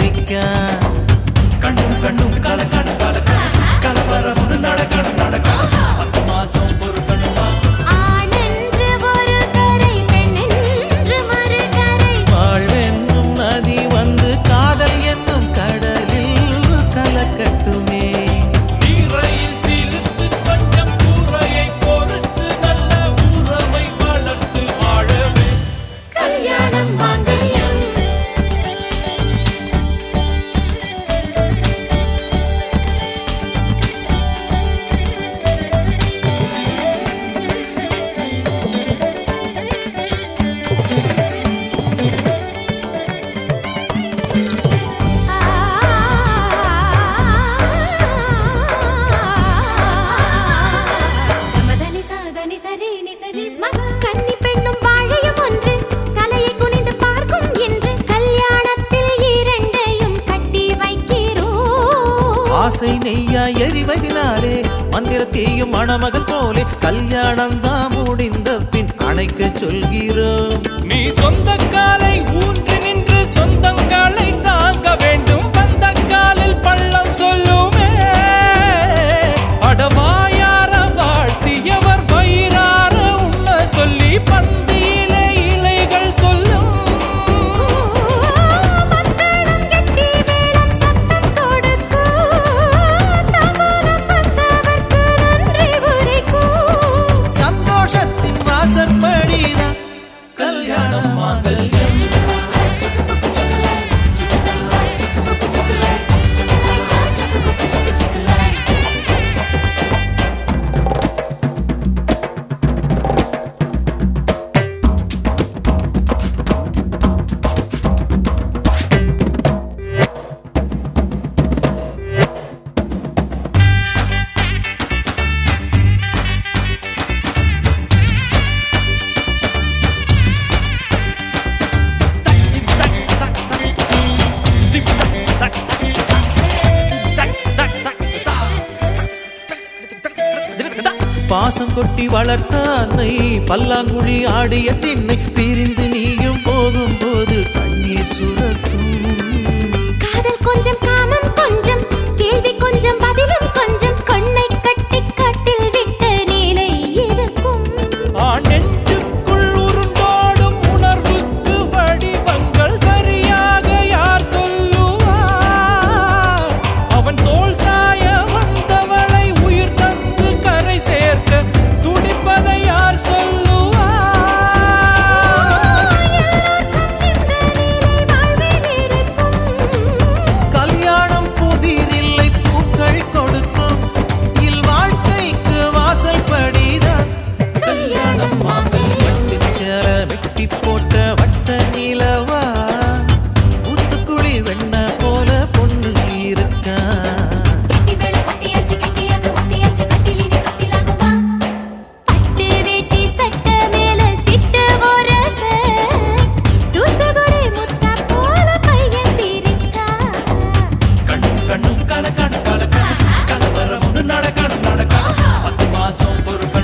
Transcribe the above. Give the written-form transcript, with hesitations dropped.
சிரிக்கா கண்ணும் கண்ணும் கலக்கணும் கலக்கணும் கலவரம் நடக்கணும் நடக்கணும் 10 மாசம் பொறுக்கணுமா ஆனென்று ஒரு கரை பெண்ணென்று மறு கரை வாழ்வென்னும் நதி வந்து காதல் என்னும் கடலில் கலக்கட்டுமே நீரையில் சீர்த்து கொஞ்சம் கூரையை பொறுத்து நல்ல உறவை வளர்த்து வாழவே கல்யாணம் மாங்கல்யம் கன்னி பெண்ணும் வாழையும் ஒன்று தலையை குனிந்து பார்க்கும் என்று கல்யாணத்தில் இரண்டையும் கட்டி வைக்கிறோம் ஆசை நெய்யா எரிவதினாலே மந்திரத்தையும் மணமகன் போலே கல்யாணம் தான் முடிந்த பின் அணைக்க சொல்கிறோம் நீ சொந்த காலை ஊன்றி நின்று சொந்தங்களை தாங்க வேண்டும் வந்த காலில் பள்ளம் சொல்லுமே அடவாயார வாழ்த்தியவர் வயிறார உண்ண சொல்லி பந்தியிலே இலைகள் சொல்லும் மத்தளம் கட்டி மேளம் சத்தம் கொடுக்கும் தாம்பூலம் வந்தவர்க்கு நன்றி உரைக்கும் சந்தோஷத்தின் வாசற்படிதான் கல்யாணம் மாங்கல்யம் பாசம் கொட்டி வளர்த்த அன்னை பல்லாங்குழி ஆடிய திண்ணை பிரிந்து நீயும் போகும்போது கண்ணீர் சுரக்கும் காதல் கொஞ்சம் காமம் கொஞ்சம் கேள்வி கொஞ்சம் பதிலும் கொஞ்சம் கொன்னை கட்டி கட்டில் விட்ட நிலை இருக்கும் நெஞ்சுக்குள் உருண்டோடும் உணர்வுக்கு வடிவங்கள் சரியாக யார் சொல்லுவார் அவன் தோல் சாய வந்தவளை உயிர் தந்து கரை சேர்க்க துடிப்பதை யார் கல்யாணம் புதிரில்லை பூக்கள் கொடுக்கும் இல் வாழ்க்கைக்கு வாசல் படிதான் கல்யாணம் சேர வெட்டி போட்ட வட்ட நிலவா ஊத்துக்குழி வெண்ண போல பொண்ணு இருக்கா கட்டி மேல கட்டியாச்சு கட்டியாக ஒட்டியாச்சு கட்டிலினி கட்டிலாகுமா பட்டு வேட்டி சட்டை மேல சிட்டு ஒரச தூத்துக்குடி முத்தா போல பையன் சிரிக்கா கண்ணும் கண்ணும் கலக்கணும் கலக்கணும் கலவரம் நடக்கணும் நடக்கணும் 10 மாசம் பொறுப்ப